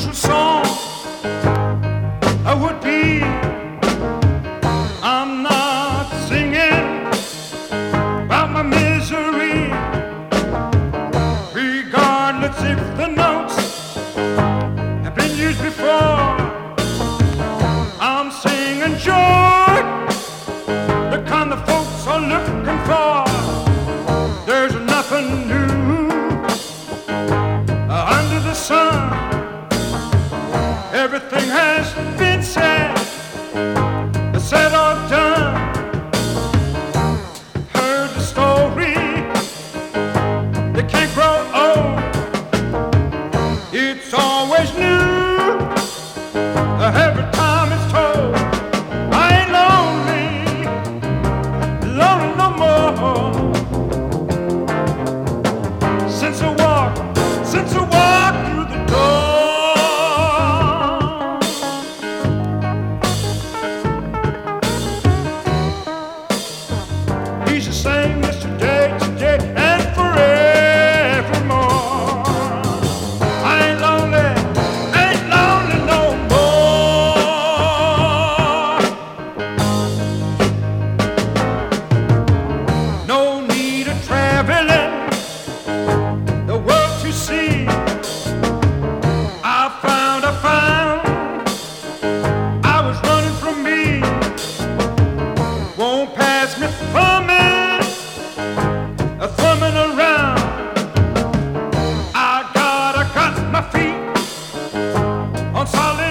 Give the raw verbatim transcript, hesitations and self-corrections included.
unusual song I would be. I'm not singing about my misery, regardless if the notes have been used before. I'm singing joy, the kind of folks are looking for. There's nothing new under the sun. Everything has been said, said or done. Heard the story, they can't grow old. It's always new every time it's told. I ain't lonely, lonely no more. Since I walked, since I walked through the door. He's the same yesterday, today, and forevermore. I ain't lonely, ain't lonely no more. No need of traveling the world to see. I found, I found, I was running from me. Won't pass me thumbing, a thumbing around. I got, I got my feet on solid